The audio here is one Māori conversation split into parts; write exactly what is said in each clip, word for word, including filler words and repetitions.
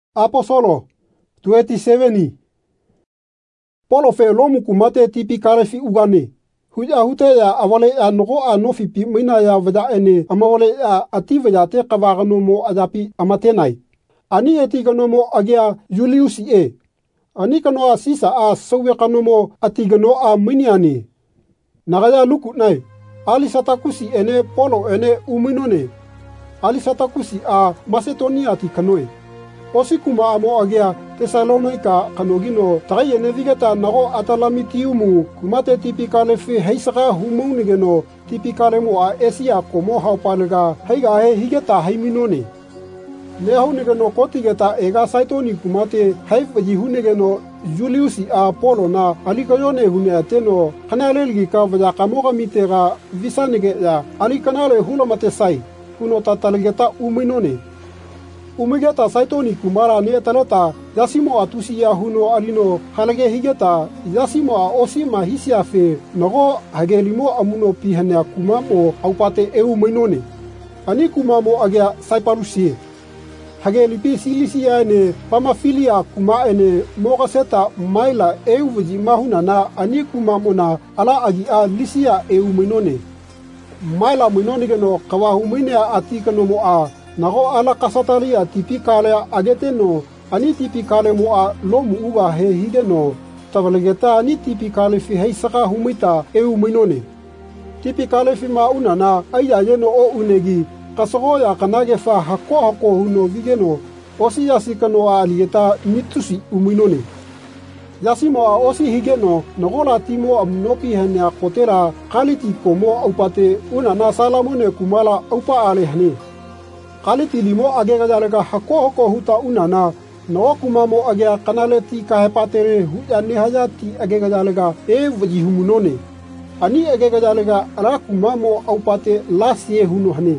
Apostolo twenty-seven. Polo fe lomu kumate tipi kare fi ugane. Huja hute ya awale ya nogo a nofi pi mina ya vada ene amawale ya ati vada te kavagano mo adapi amatenai. Ani eti gano mo agia Julius e. Ani kano a sisa a sowe kano mo ati gano a miniani. Nagaya luku nai. Ali satakusi ene polo ene uminone. Ali satakusi a Macedonia ati kanoe. Osi kuma amo agia Thessalonica kanogino tagai ene vigeta nago atalamitiumu kumate tipikale fi heisaka humunigeno tipikale mo a Asia komo haupalega heiga he higeta heiminone. Nehunigeno kotigeta ega saitoni kumate haifaji hunigeno Julius a Polo na alikayone hune ateno kanalelgi ka vaja kamoga mitega visanige ya alikanale hulamate sai kuno tatalgeta uminone. Umigeta saitoni kumara ni etaleta yasimo atusi ya huno alino halage higeta yasimo a osima hisia fe nogo hagelimo amuno pihane kumamo aupate eu mainone. Ani kumamo agia saipalusie. Hagelipi silisia ne pamafilia kuma ene mogaseta maila eu viji mahuna na ani kumamo na ala agi a lisia eu mainone. Maila mainone geno kawahumine atikano mo a nago ala kasatali a tipikale agete no ani tipikale mo a lomu uga he hige no tavalegeta ani tipikale fi heisaka humita eu minone. Tipikale fi mauna na aya yeno o unegi kasogo ya kanage fa hako hako huno vigeno osi yasikano a alieta mitusi uminone. Yasimo a osi hige no nagola timo amnopi hene a kotera kaliti komo aupate una na salamone kumala aupa ale hane. Kaliti limo agega jalega hako hako huta unana no kumamo agea kanale ti kahepatere huja nehaja ti agega jalega e vaji humunone. Ani agega jalega ala kumamo aupate lasie huno hane.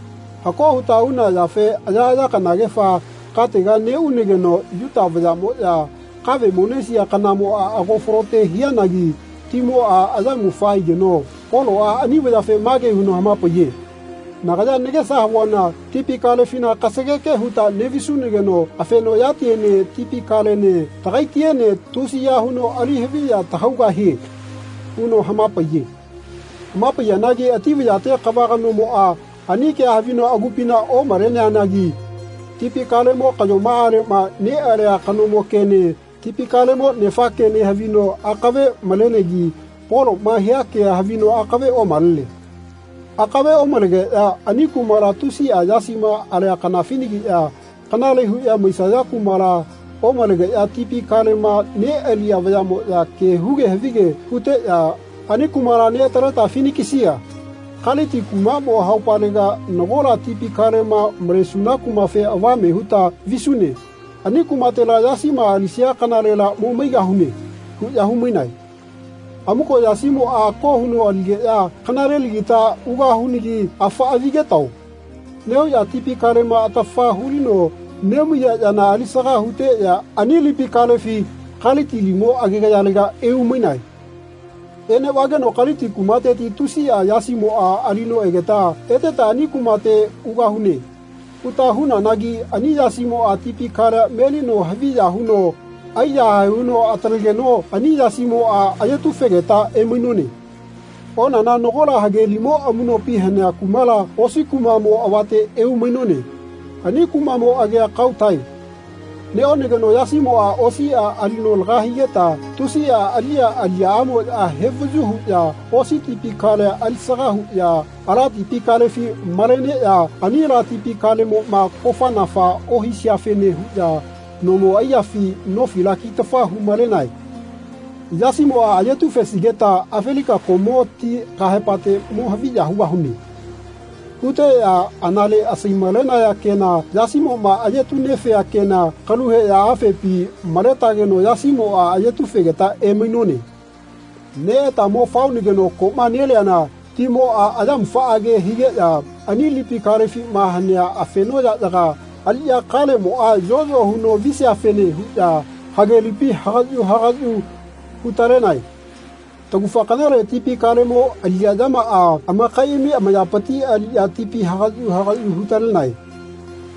Hako huta una yafe ajaja kanagefa katega ne unegeno yuta vaja moja kave monesia kanamo a agofrote hianagi timo a azamu fai geno polo a ani vaja fe mage huno hamapoye. Nagaja negesa wana tipikale fina kasegeke huta nevisu negeno afeno yati ene tipikale ne tagaiti ene tusi ya huno ali hevi ya tahauga he huno hamapaye hamapaye nagi ativi yate kabagano mo a anike havino agupina o marene anagi tipikale mo kajo maare ma ne area kano mo kene tipikale mo nefa kene havino akave malenegi polo ma hiake havino akave o malle akabe omalege ya ani kumara tusi a yasima ale kanafinigi ya kanale hu ya misaya kumara omalege ya tipi kalema ne elia vayamo ya ke huge hevige hute ya ani kumara ne tarata finikisia kaliti kumamo haupalega nogola tipi kalema mresuna kumafe awame huta visune ani kumatela yasima alisia kanalela mumeiga hune hu ya huminai. Amuko yasimo a ko huno alige ya kanareli gita uga hunigi afa avige tau. Neo ya tipikale ma atafa hulino nemu ya yana alisaka hute ya anili pikale fi kaliti limo agega yalega eu minai. Ene wageno kaliti kumate ti tusi ya yasimo a alino egeta eteta ani kumate uga hune. Uta huna nagi ani yasimo a tipikale melino haviya huno aya huno atalgeno ani yasimo a ayetu fegeta eminone. Ona na nogola hagelimo amuno pihane akumala osi kumamo awate eu minone. Ani kumamo agea kautai. Ne onegeno yasimo a osi a alino lgahigeta tusi a alia alia amo a hevujuhu ya osi tipikale alisagahu ya ala tipikale fi marene ya ani la tipikale mo ma kofanafa ohisia fene ya nomo ayafi no fila kitafa humalenai. Yasimo a ayetu fesigeta afelika komoti kahepate mo havija huwa huni. Kute ya anale asimalena ya kena yasimo ma ayetu nefe ya kena kaluhe ya afepi maleta geno yasimo a ayetu fegeta eminone. Ne eta mo fauni geno koma neleana timo a adam faage hige ya anilipi karefi mahania afeno ya daga alia kale mo a jojo huno visi afene ya hagelipi hagaju hagaju hutarenai. Tagufa kanare tipi kale mo alia dama a ama kaimi ama yapati alia tipi hagaju hagaju hutarenai.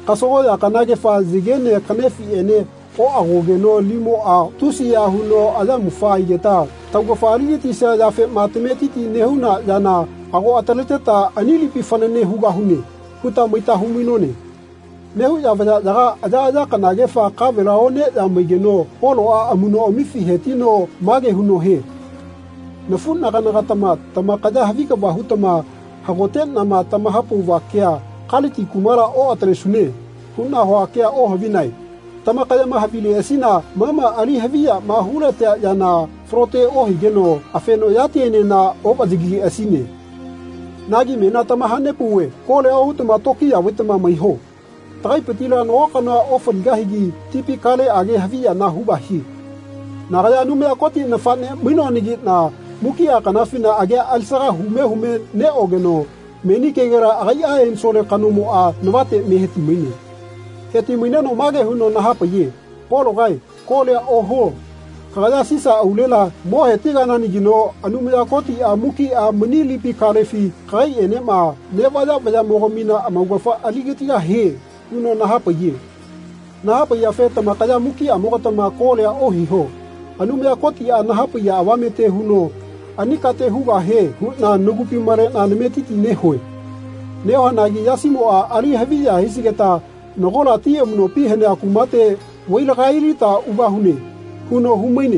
kasogo ya kanage fa zigene kanefi ene o agogeno limo a tusi ya huno ada mufa igeta tawgo fari ti sa ya fe matemeti ti nehuna jana ago ataleteta anili pi fanane huga hune huta moita huminone nehu ya vaja jaga aja aja kanage fa kavela one ya migeno polo a amuno omifi hetino mage huno he nafun naga naga tama tama kaja havika bahutama hagoten nama tama hapu wakia kaliti kumara o atresune hunna hoakia o havinai tama kaya mahavili asina mama ali havia mahula te yana frote o higeno afeno yatiene na obadigi asine nagi mena tama hanepuwe kole o utama tokia witama maiho tai petila no kana ofan gahigi tipi kale age havia na hubahi nagaya nume akoti na fane mino nigi na mukia kana fina age alsara hume hume ne ogeno meni kegera aya en sole kanumu a nwate meheti mine heti mine no mage huno na hapaye polo gai kole oho kagaya sisa aulela mo hetiga nani gino anume akoti a muki a manili pi kalefi kai enema ne wada wada mogomina amagwafa aligetiga he huno na hapaye na hapaye feta makaya muki amogata ma kole ohiho anume akoti a na hapaye awamete huno anikate huga he huna nugupi mare na nemetiti nehoe neho nagi yasimo a ali havia hisigeta nogola tie muno pi hene akumate waila gairita ubahune huno humaine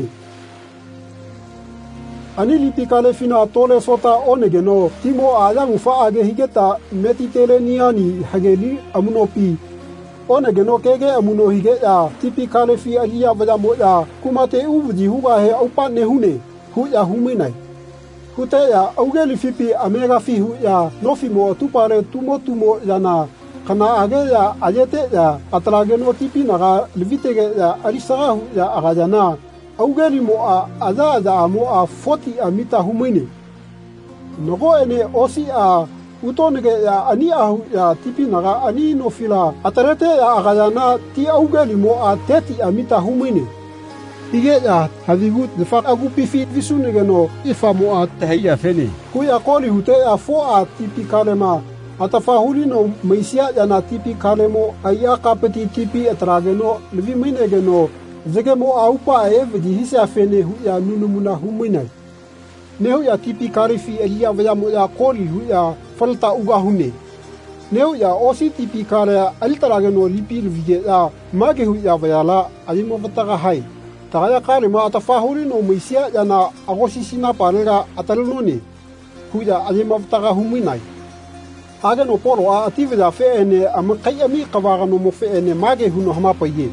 anili pikale fina tole sota onegeno timo aya mufa age higeta metitele niani hageli amuno pi onegeno kege amuno hige ya tipikale fi alia vada moya kumate ubuji huga he upa nehune hu ya humainai hute ya augeli fipi amega fi hu ya nofimo tupare tumo tumo yana kana age ya ayete ya atrageno tipi naga livitege ya alisaga hu ya agajana augeli mo a aza aza mo a forty amita humaine nogo ene osi a utonege ya ani a ya tipi naga ani nofila atarete ya agajana ti augeli mo a thirty amita humaine hige ya havigut de fa agupi fi visunege no ifamo a tahia fene kuya koli hute ya fo a tipi kalema atafahuli no meisia yana tipi kalemo aya kapeti tipi atrageno livi minegeno zegemo aupa evdi hisa fene hu ya nunumuna humina nehu ya tipi karifi elia vaya mo ya koli hu ya falta uga hune nehu ya osi tipi kare altrageno lipi livige ya mage hu ya vayala alimo vataga hai tagaya kare ma atafahuli no meisia yana agosi sina parega atalnoni hu ya alimo vataga humina age no poro a ative da fe ene amakai ami kawaga no mo fe ene mage hu no hama paye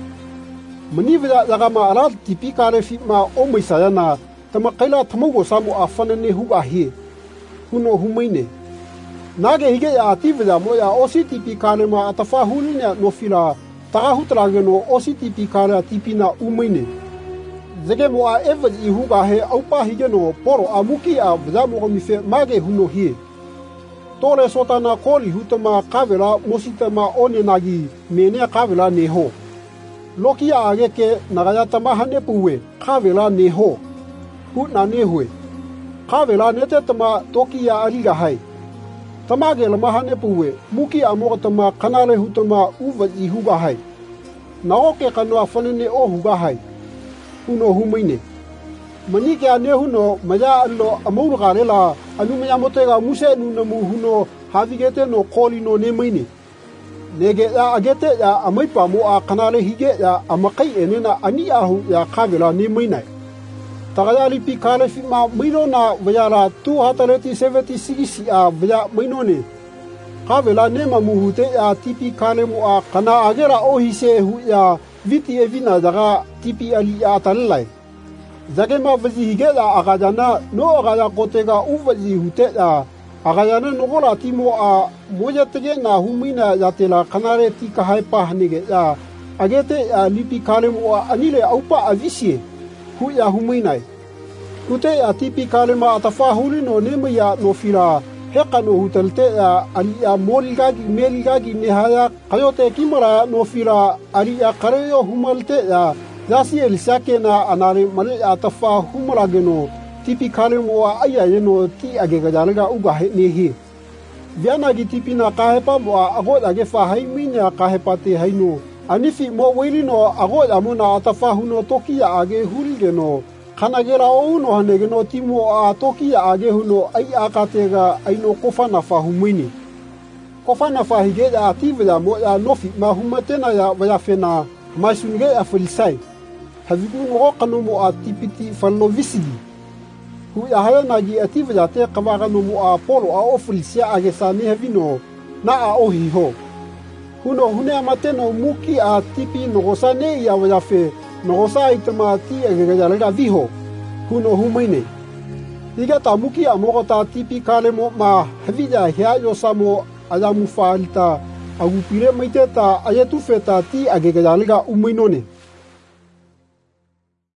mani vida daga ma ala tipi kare fi ma o meisa na tama kaila tamago samu afana ne hu ahi huno humaine nage hige ya ative da mo ya osi tipi kare ma atafa hulina no fila taga hutrage no osi tipi kare tipi na umaine zege mo a evji hu ga he aupa hige no poro amuki a bza mo mi fe mage huno hi tole sotana koli hutama kavela mositama one nagi mene kavela neho lokia ageke nagaya tama hane puwe kavela neho hutna nehwe kavela nete tama tokia aliga hai tamage lama hane puwe muki amoga tama kanale hutama uvaji huga hai naoke kanwa fanene o huga hai huno humaine manike ane huno maya allo amuru garela anu maya motega muse nunamu huno havigete no koli no nemaine nege ya agete ya amaipa mo a kanale hige ya amakai enena ani ahu ya kavela nemaine tagaya lipi kale fima mino na vayala two hundred seventy-six a vaya mino ne kavela nema muhute ya tipi kale mo a kana agera ohise hu ya viti evina daga tipi ali ya talai zagema vazi higela agajana no agaja kotega uvazi hutela agajana nogola timo a moja tege na humina yatela kanare tika haipa hanige ya agete ya lipi kalem wa anile aupa avisie hu ya humina kute ya tipi kalema atafa hulino neme ya no fila heka no hutelte ya ali ya moligagi meligagi nehaya kayote kimara no fila ali ya kareyo humalte ya Zasi elisake na anare male atafa humulageno tipi kale mo aya yeno ti agega jalaga uga nehi Viana gi tipina kahepa mo agot age fa haiminya kahepa te haino. Anifi mo weilino agot amona atafa huno tokia age hulgeno. Kanagera ouno hanegeno timo a tokia age huno ai akatega aino kofana fa humini. Kofana fa higeda ativya mo ya nofi ma humatena ya vayafena masunge ya felisai. Haviku ngo kanomo a tipiti fallovisigi. Hu ya haya nagi ativya te kavagano mo a polo a ofilisia agesani havino na a ohiho. Huno hune amateno muki a tipi nogosane ya vayafe nogosa itama ti agagalega viho. Huno humaine. Higa tamuki amogota tipi kalemo ma havija hiayo samo ayamu falta agupire maiteta ayetufeta ti agagalega umainone.